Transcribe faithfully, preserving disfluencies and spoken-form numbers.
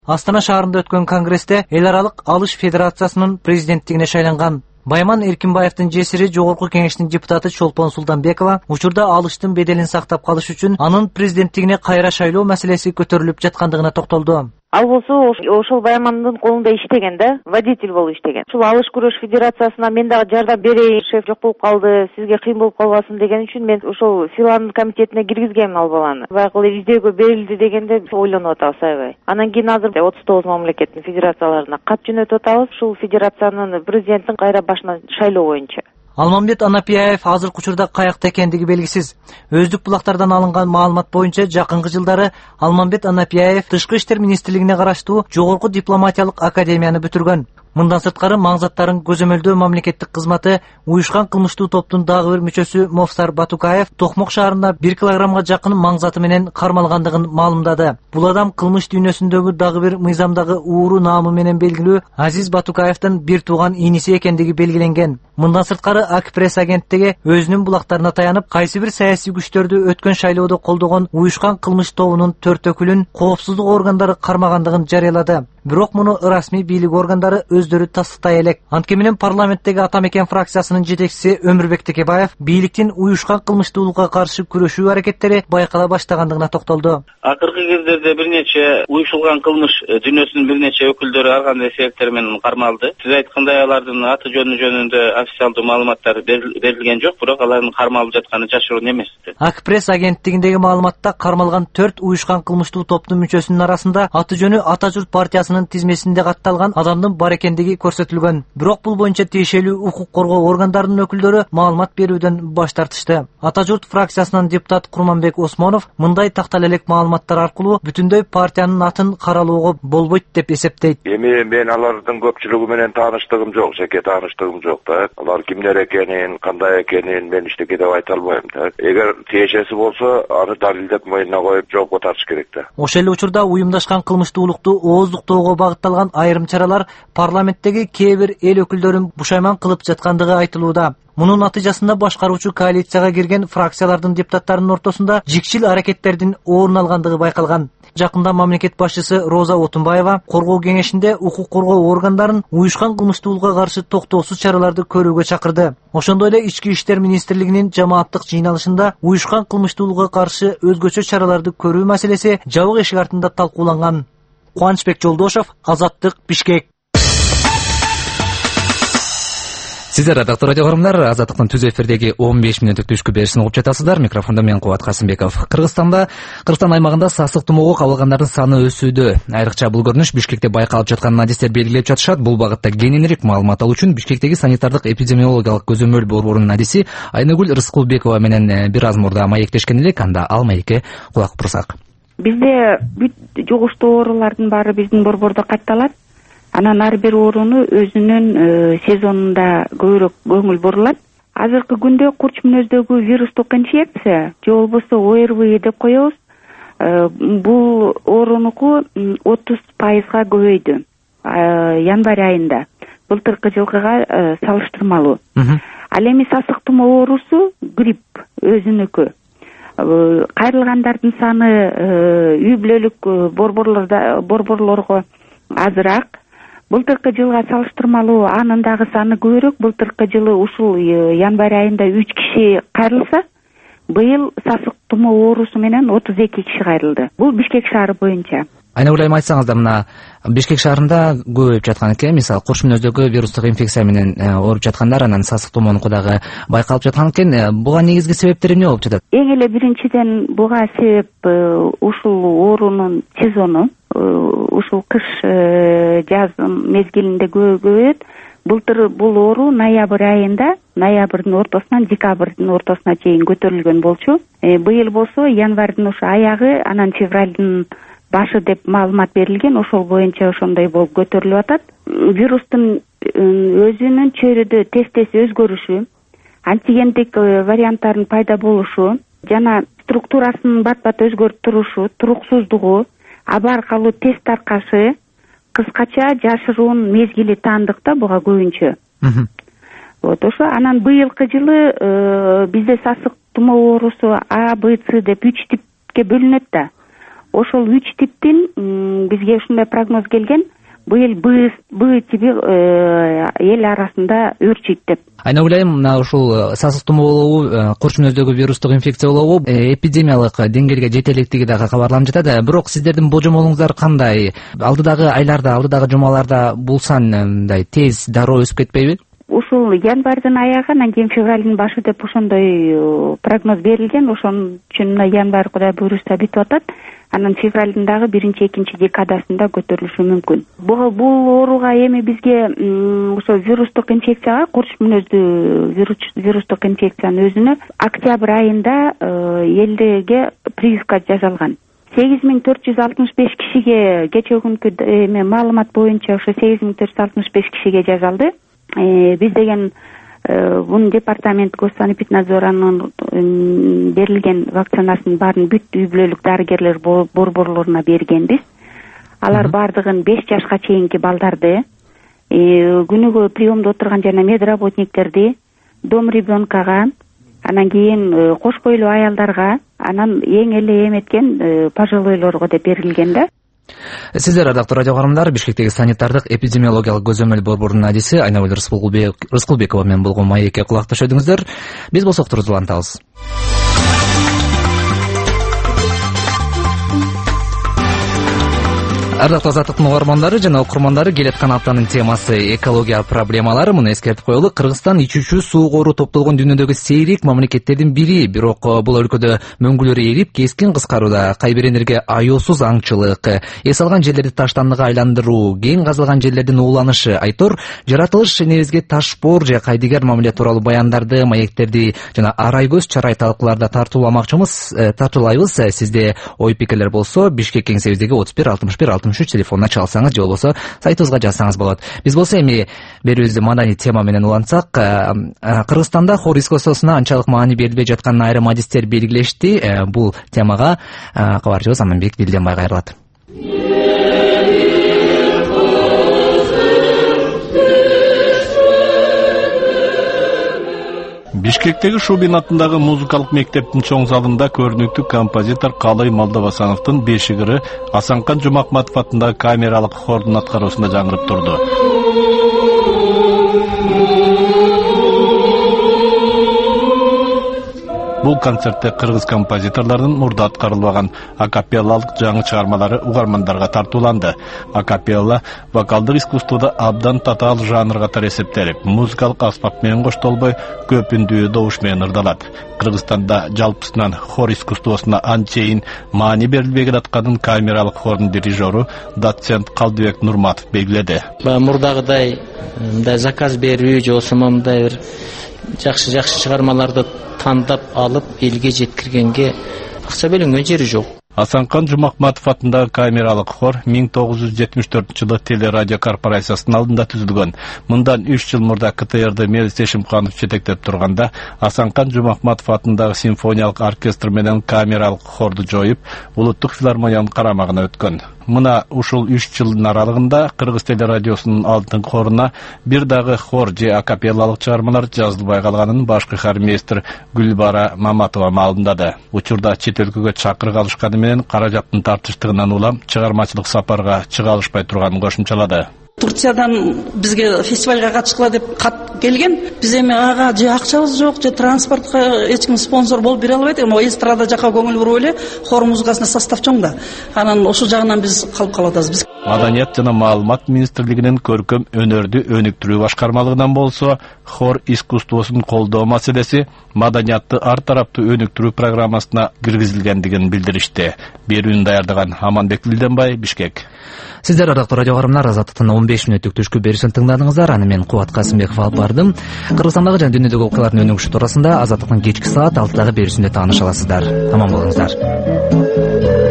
Астана шаарында өткөн конгрессте эл аралык алыш федерациясынын президенттигине шайланган. Байман Эркинбаевдин жесири Жогорку кеңештин депутаты Чолпон Сулданбекова учурда алыштын беделин сактап калыш үчүн анын президенттигине кайра шайлоо маселеси көтөрүлүп жаткандыгына токтолду. Ал болсо ошол Баймандын колунда иштеген да, водитель болуп иштеген. Ушул алыш күрөш федерациясына мен дагы жардам берейин, шеф жок болуп калды, сизге кыйын болуп калбасын деген үчүн мен ошол Филанын комитетине киргизгенмин ал баланы. Баягы издөөгө берилди дегенде ойлонуп атабыз аябай. Анан кийин азыр отуз тогуз мамлекеттин федерацияларына кат жөнөтүп атабыз. Ушул федерациянын президентин кайра башынан шайлоо боюнча. Алмамбет Анапияев азыркы учурда каякта экендиги белгисиз. Өздүк булактардан алынган маалымат боюнча жакынкы жылдары Алмамбет Анапияев Тышкы иштер министрлигине караштуу Жогорку дипломатиялык академияны бүтүргөн. Мындан сырткары маңзаттарын көзөмөлдөө мамлекеттик кызматы уюшкан кылмыштуу топтун дагы бир мүчөсү Мовсар Батукаев Токмок шаарында бир килограммга жакын маңзаты менен кармалгандыгын маалымдады. Бул адам кылмыш дүйнөсүндөгү дагы бир мыйзамдагы ууру наамы менен белгилүү Азиз Батукаевдин бир тууган ийниси экендиги белгиленген. Мындан сырткары ак пресс агенттиги өзүнүн булактарына таянып, кайсы бир саясий күчтөрдү өткөн шайлоодо колдогон уюшкан кылмыш тобунун төрт өкүлүн коопсуздук органдары кармагандыгын жарыялады. Бирок муну расмий бийлик органдары өздөрү тастыктай элек. Анткени менен парламенттеги Атамекен фракциясынын жетекчиси Өмүрбек Текебаев бийликтин уюшкан кылмыштуулукка каршы күрөшүү аракеттери байкала баштагандыгына токтолду. Акыркы кездерде бир нече уюшулган кылмыш дүйнөсүнүн бир нече өкүлдөрү ар кандай себептер менен кармалды. Сиз айткандай алардын аты жөнү жөнүндө официалдуу маалыматтар берилген жок, бирок алардын кармалып жатканы жашыруун эмес. Ак пресс агенттигиндеги маалыматта кармалган төрт уюшкан кылмыштуу топтун мүчөсүнүн арасында аты жөнү Ата журт партиясынын тизмесинде катталган адамдын бар экендиги көрсөтүлгөн. Бирок бул боюнча тиешелүү укук коргоо органдарынын өкүлдөрү маалымат берүүдөн баш тартышты. Ата журт фракциясынан депутат Курманбек Осмонов мындай тактал элек маалыматтар аркылуу бүтүндөй партиянын атын каралоого болбойт деп эсептейт. Эми мен алардын көпчүлүгү менен тааныштыгым жок, жеке тааныштыгым жок да. Алар кимдер экенин, кандай экенин мен эчтеке деп айта албайм да. Эгер тиешеси болсо, аны далилдеп мойнуна коюп жоопко тартыш керек да. Ошол эле учурда уюмдашкан кылмыштуулукту ооздуктоого багытталган айрым чаралар парламенттеги кээ бир эл өкүлдөрүн бушайман кылып жаткандыгы айтылууда. Мунун натыйжасында башкаруучу коалицияга кирген фракциялардын депутаттарынын ортосунда жикчил аракеттердин орун алгандыгы байкалган. Жакында мамлекет башчысы Роза Отунбаева коргоо кеңешинде укук коргоо органдарын уюшкан кылмыштуулукка каршы токтоосуз чараларды көрүүгө чакырды. Ошондой эле Ички иштер министрлигинин жамааттык жыйналышында уюшкан кылмыштуулукка каршы өзгөчө чараларды көрүү маселеси жабык эшик артында талкууланган. Кубанычбек Жолдошов, Азаттык, Бишкек. Сиздер адактуу радио көрөрмандар, Азаттыктын түз эфирдеги он беш мүнөттүк түшкү беришин угуп жатасыздар. Микрофондо мен Кубат Касымбеков. Кыргызстанда, Кыргызстан аймагында сасык тумоого кабылгандардын саны өсүүдө. Айрыкча бул көрүнүш Бишкекте байкалып жатканын адистер белгилеп жатышат. Бул багытта кененирээк маалымат алуу үчүн Бишкектеги санитардык эпидемиологиялык көзөмөл борборунун адиси Айнагүл Рыскулбекова менен бир аз мурда маектешкен элек. Анда ал маекке кулак турсак. Бизде бүт жугуштуу оорулардын баары биздин борбордо катталат. Анан ар бир оорууну өзүнүн сезонунда көбүрөөк көңүл бурулат. Азыркы күндө курч мүнөздөгү вирустук инфекция, же болбосо О Р В деп коебуз. Бул оорунуку отуз пайызга көбөйдү январь айында. Былтыркы жылкыга салыштырмалуу. Ал эми сасык тумоо оорусу грипп өзүнүкү. Кайрылгандардын саны үй бүлөлүк борборлордо борборлорго азыраак. Былтыркы жылга салыштырмалуу анын дагы саны көбүрөөк. Былтыркы жылы ушул январь айында үч киши кайрылса, быйыл сасык тумоо оорусу менен отуз эки киши кайрылды. Бул Бишкек шаары боюнча. Айнагүл айым, айтсаңыздар, мына Бишкек шаарында көбөйүп жаткан экен. Мисалы, курч мүнөздөгү вирустук инфекция менен ооруп жаткандар, анан сасык тумоонуку дагы байкалып жаткан экен. Буга негизги себептери эмне болуп жатат? Эң эле биринчиден буга себеп ушул оорунун сезону. Ушул кыш жаз мезгилинде көбөйөт. Былтыр бул оору ноябрь айында, ноябрдын ортосунан декабрдын ортосуна чейин көтөрүлгөн болчу. Быйыл болсо январьдын ушу аягы, анан февралдын башы деп маалымат берилген. Ошол боюнча ошондой болуп көтөрүлүп атат. Вирустун өзүнүн чөйрөдө тез-тез өзгөрүшү, антигендик варианттардын пайда болушу жана структурасынын бат-бат өзгөрүп турушу, туруксуздугу, аба аркылуу тез таркашы, кыскача жашыруун мезгили таандыкта буга көбүнчө. Вот ошо. Анан быйылкы жылы бизде сасык тумоо оорусу А, Б, С деп үч типке бөлүнөт да. ошол үч типтин бизге ушундай прогноз келген. Быйыл Б тиби эл арасында өрчүйт деп. Айнагүл, мына ушул сасык тумоо, курч мүнөздөгү вирустук инфекциялоо эпидемиялык деңгээлге жете электиги дагы кабарланып жатат. Бирок сиздердин божомолуңуздар кандай? Алдыдагы айларда, алдыдагы жумаларда бул сан мындай тез дароо өсүп кетпейби? Ушул январьдын аягы, анан кийин февралдын башы деп ошондой прогноз берилген. Ошон үчүн мына январь кудай буйруса бүтүп атат. Анан февралдын дагы биринчи экинчи декадасында көтөрүлүшү мүмкүн. Бул ооруга эми бизге ошо вирустук инфекцияга, курч мүнөздүү вирустук инфекциянын өзүнө октябрь айында элдеге прививка жасалган. сегиз миң төрт жүз алтымыш беш кишиге кечээ күнкү эми маалымат боюнча ошо сегиз миң төрт жүз алтымыш беш кишиге жасалды. Биз деген бун департамент Госсанэпиднадзорунун берилген вакцинасынын баарын бүт үй бүлөлүк дарыгерлер борборлоруна бергенбиз. Алар бардыгын беш жашка чейинки балдарды, күнүгө приемдо отурган жана медработниктерди, дом ребенкага, анан кийин кош бойлуу аялдарга, анан эң эле эметкен пожилойлорго деп берилген да. Сиздер ардактуу радио каармандар, Бишкектеги санитардык эпидемиологиялык көзөмөл борборунун адиси Айнагүл Рыскулбекова менен болгон маекке кулак төшөдүңүздөр. Биз болсок туруп улантабыз. Ардактуу Азаттыктын угармандары жана окурмандары, келаткан аптанын темасы экология проблемалары. Муну эскертип коелу. Кыргызстан ичүүчү суу кору топтолгон дүйнөдөгү сейрек мамлекеттердин бири, бирок бул өлкөдө мөңгүлөр эрип, кескин кыскарууда, кайбирлерге аеосуз аңчылык, эс алган жерлерди таштандыга айландыруу, кең казылган жерлердин ууланышы, айтор жаратылыш негизги ташпор же кайдыгер мамиле тууралуу баяндарды, маектерди жана арай көз чарай талкууларда тартууламакчымыз, тартуулайбыз. Сизде ой пикирлер болсо, Бишкек кеңсебиздеги отуз бир алтымыш бир алтымыш үч телефонуна чалсаңыз же болбосо сайтыбызга жазсаңыз болот. Биз болсо эми берүүбүздү маданий тема менен улантсак, Кыргызстанда хор искусствосуна анчалык маани берилбей жатканын айрым адистер белгилешти. Бул темага кабарчыбыз Аманбек Билденбай кайрылат. Бишкектеги Шубин атындагы музыкалык мектептин чоң залында көрүнүктүү композитор Калый Молдобасановдун бешигири Асанкан Жумакматов атындагы камералык хордун аткаруусунда жаңырып турду. Бул концертте кыргыз композиторлордун мурда аткарылбаган акапеллалык жаңы чыгармалары угармандарга тартууланды. Акапелла вокалдык искусствода абдан татаал жанр катары эсептелип, музыкалык аспап менен коштолбой көп үндүү добуш менен ырдалат. Кыргызстанда жалпысынан хор искусствосуна анчейин маани берилбей жатканын камералык хордун дирижеру доцент Калдыбек Нурматов белгиледи. Мурдагыдай мындай заказ берүү же болбосо мындай бир жакшы-жакшы чыгармаларды тандап алып элге жеткиргенге акча бөлөнгөн жери жок. Асанкан Жумакматов атындагы камералык хор миң тогуз жүз жетимиш төртүнчү жылы телерадио корпорациясынын алдында түзүлгөн. Мындан үч жыл мурда КТРды Мелис Эшимканов жетектеп турганда, Асанкан Жумакматов атындагы симфониялык оркестр менен камералык хорду жоюп, улуттук филармониянын карамагына өткөн. Мына ушул үч жылдын аралыгында Кыргыз телерадиосунун алтын хоруна бир дагы хор же акапеллалык чыгармалар жазылбай калганын башкы хармейстер Гүлбара Маматова маалымдады. Учурда чет өлкөгө чакырык алышканы менен каражаттын тартыштыгынан улам чыгармачылык сапарга чыга алышпай турганын кошумчалады. Турциядан бизге фестивалга катышкыла деп кат келген. Биз эми ага же акчабыз жок, же транспортко эч ким спонсор болуп бере албайт. Эми эстрада жака көңүл буруп эле хор музыкасына состав чоң да. Анан ошол жагынан биз калып калып атабыз. Маданият жана маалымат министрлигинин көркөм өнөрдү өнүктүрүү башкармалыгынан болсо, хор искусствосун колдоо маселеси маданиятты ар тараптуу өнүктүрүү программасына киргизилгендигин билдиришти. Берүүнү даярдаган Аманбек Билденбай, Бишкек. Сиздер ардактуу радио каармандар, Азаттыктын он беш мүнөттүк түшкү берүүсүн тыңдадыңыздар. Аны мен Кубат Касымбеков алып бардым. Кыргызстандагы жана дүйнөдөгү окуялардын өнүгүшү туурасында Азаттыктын кечки саат алтыдагы берүүсүндө тааныша аласыздар. Аман болуңуздар.